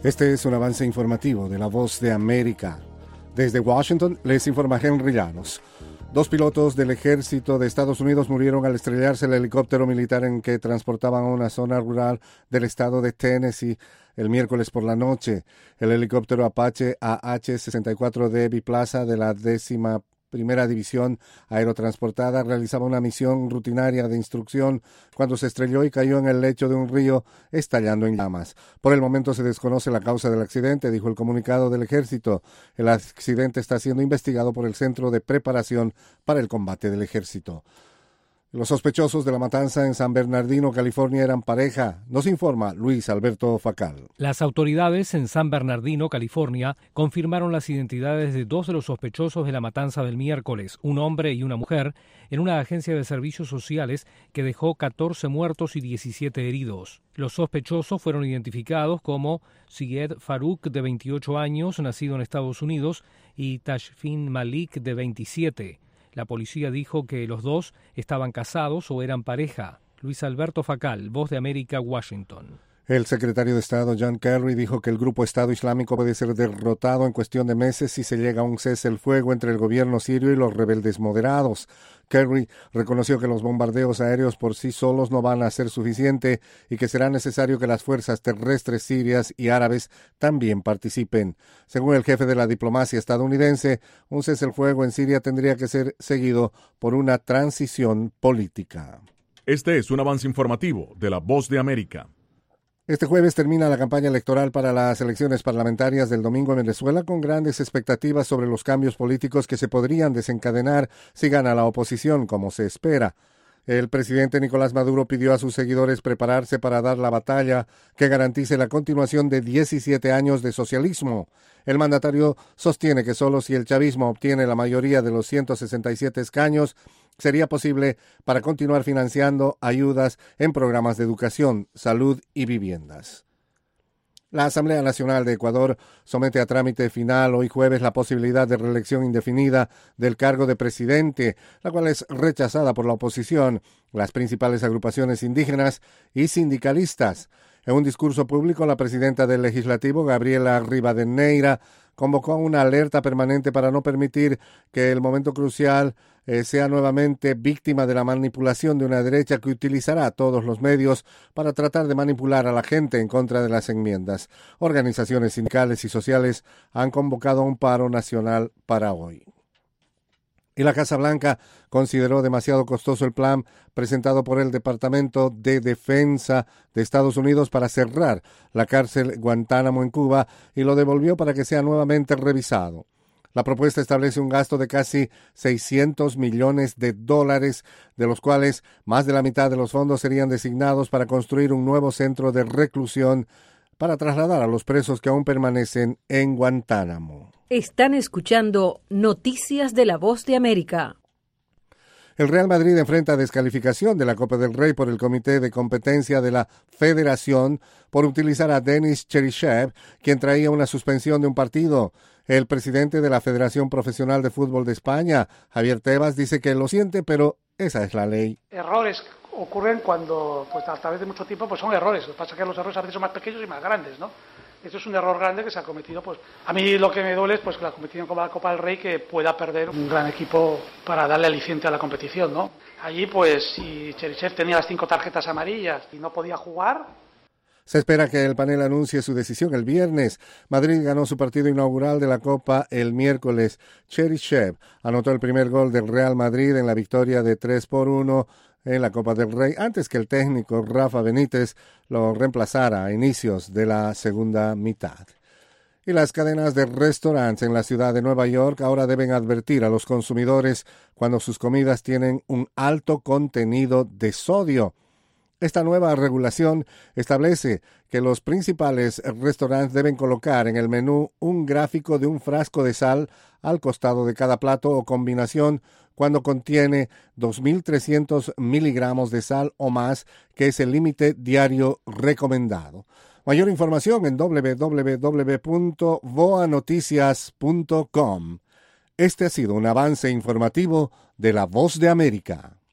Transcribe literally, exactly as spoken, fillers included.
Este es un avance informativo de La Voz de América. Desde Washington les informa Henry Llanos. Dos pilotos del ejército de Estados Unidos murieron al estrellarse el helicóptero militar en que transportaban a una zona rural del estado de Tennessee el miércoles por la noche. El helicóptero Apache A H sesenta y cuatro de biplaza de la décima Primera División Aerotransportada realizaba una misión rutinaria de instrucción cuando se estrelló y cayó en el lecho de un río, estallando en llamas. Por el momento se desconoce la causa del accidente, dijo el comunicado del ejército. El accidente está siendo investigado por el Centro de Preparación para el Combate del Ejército. Los sospechosos de la matanza en San Bernardino, California, eran pareja. Nos informa Luis Alberto Facal. Las autoridades en San Bernardino, California, confirmaron las identidades de dos de los sospechosos de la matanza del miércoles, un hombre y una mujer, en una agencia de servicios sociales que dejó catorce muertos y diecisiete heridos. Los sospechosos fueron identificados como Syed Farouk, de veintiocho años, nacido en Estados Unidos, y Tashfin Malik, de veintisiete. La policía dijo que los dos estaban casados o eran pareja. Luis Alberto Facal, Voz de América, Washington. El secretario de Estado John Kerry dijo que el grupo Estado Islámico puede ser derrotado en cuestión de meses si se llega a un cese el fuego entre el gobierno sirio y los rebeldes moderados. Kerry reconoció que los bombardeos aéreos por sí solos no van a ser suficiente y que será necesario que las fuerzas terrestres sirias y árabes también participen. Según el jefe de la diplomacia estadounidense, un cese el fuego en Siria tendría que ser seguido por una transición política. Este es un avance informativo de La Voz de América. Este jueves termina la campaña electoral para las elecciones parlamentarias del domingo en Venezuela, con grandes expectativas sobre los cambios políticos que se podrían desencadenar si gana la oposición, como se espera. El presidente Nicolás Maduro pidió a sus seguidores prepararse para dar la batalla que garantice la continuación de diecisiete años de socialismo. El mandatario sostiene que solo si el chavismo obtiene la mayoría de los ciento sesenta y siete escaños, sería posible para continuar financiando ayudas en programas de educación, salud y viviendas. La Asamblea Nacional de Ecuador somete a trámite final hoy jueves la posibilidad de reelección indefinida del cargo de presidente, la cual es rechazada por la oposición, las principales agrupaciones indígenas y sindicalistas. En un discurso público, la presidenta del Legislativo, Gabriela Rivadeneira, convocó a una alerta permanente para no permitir que el momento crucial eh, sea nuevamente víctima de la manipulación de una derecha que utilizará todos los medios para tratar de manipular a la gente en contra de las enmiendas. Organizaciones sindicales y sociales han convocado a un paro nacional para hoy. Y la Casa Blanca consideró demasiado costoso el plan presentado por el Departamento de Defensa de Estados Unidos para cerrar la cárcel Guantánamo en Cuba y lo devolvió para que sea nuevamente revisado. La propuesta establece un gasto de casi seiscientos millones de dólares, de los cuales más de la mitad de los fondos serían designados para construir un nuevo centro de reclusión para trasladar a los presos que aún permanecen en Guantánamo. Están escuchando Noticias de La Voz de América. El Real Madrid enfrenta descalificación de la Copa del Rey por el Comité de Competencia de la Federación por utilizar a Denis Cheryshev, quien traía una suspensión de un partido. El presidente de la Federación Profesional de Fútbol de España, Javier Tebas, dice que lo siente, pero esa es la ley. Errores ocurren cuando, pues a través de mucho tiempo, pues son errores. Lo que pasa es que los errores a veces son más pequeños y más grandes, ¿no? Esto es un error grande que se ha cometido. Pues a mí lo que me duele es pues la competición como la Copa del Rey, que pueda perder un gran equipo para darle aliciente a la competición, ¿no? Allí, pues, si Cheryshev tenía las cinco tarjetas amarillas y no podía jugar. Se espera que el panel anuncie su decisión el viernes. Madrid ganó su partido inaugural de la Copa el miércoles. Cheryshev anotó el primer gol del Real Madrid en la victoria de tres por uno en la Copa del Rey, antes que el técnico Rafa Benítez lo reemplazara a inicios de la segunda mitad. Y las cadenas de restaurantes en la ciudad de Nueva York ahora deben advertir a los consumidores cuando sus comidas tienen un alto contenido de sodio. Esta nueva regulación establece que los principales restaurantes deben colocar en el menú un gráfico de un frasco de sal al costado de cada plato o combinación cuando contiene dos mil trescientos miligramos de sal o más, que es el límite diario recomendado. Mayor información en doble u doble u doble u punto voa noticias punto com. Este ha sido un avance informativo de La Voz de América.